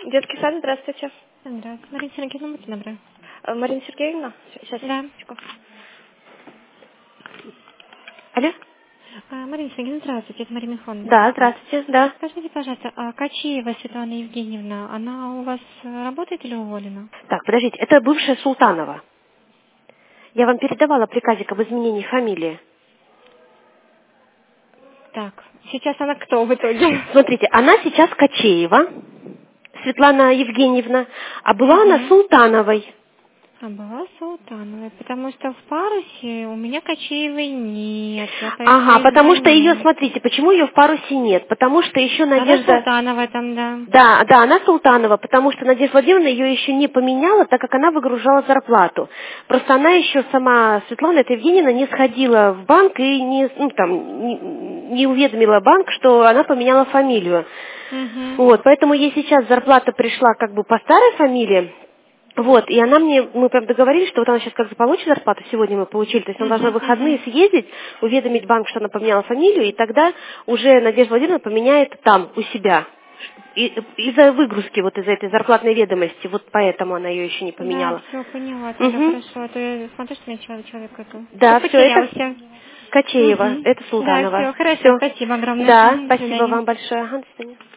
Детский сад, здравствуйте. Здравствуйте. Марина Сергеевна, будьте добры. Марина Сергеевна? Сейчас, Да. секундочку. Алло? Марина Сергеевна, здравствуйте. Это Марина Михайловна. Да, здравствуйте, да. Скажите, пожалуйста, Качиева Светлана Евгеньевна, она у вас работает или уволена? Так, подождите, это бывшая Султанова. Я вам передавала приказик об изменении фамилии. Так, сейчас она кто в итоге? Смотрите, она сейчас Качеева, Светлана Евгеньевна, а была она Угу. Султановой. А была Султановой, потому что в парусе у меня Качиевой нет. Я Ага, поэтому и потому что ее, звоню. смотрите, почему ее в парусе нет? Потому что еще Она Надежда... Султанова там, да. Да, да, она Султанова, потому что Надежда Владимировна ее еще не поменяла, так как она выгружала зарплату. Просто она еще сама, Светлана эта Евгеньевна, не сходила в банк и не уведомила банк, что она поменяла фамилию. Угу. Вот, поэтому ей сейчас зарплата пришла как бы по старой фамилии. Вот, и она мне, мы прям договорились, что вот она сейчас как бы получит зарплату, сегодня мы получили, то есть она должна в выходные съездить, уведомить банк, что она поменяла фамилию, и тогда уже Надежда Владимировна поменяет там, у себя. Из-за выгрузки, вот из-за этой зарплатной ведомости, вот поэтому она ее еще не Да, поменяла. все, поняла, тогда Угу. хорошо. А то я смотрю, что у меня человек это Да, все, это потерялся. Качеева, Угу. это Да, Султанова. все, хорошо, Все. спасибо огромное. Да, Мгм, до спасибо свидания. вам большое. Ага, до свидания.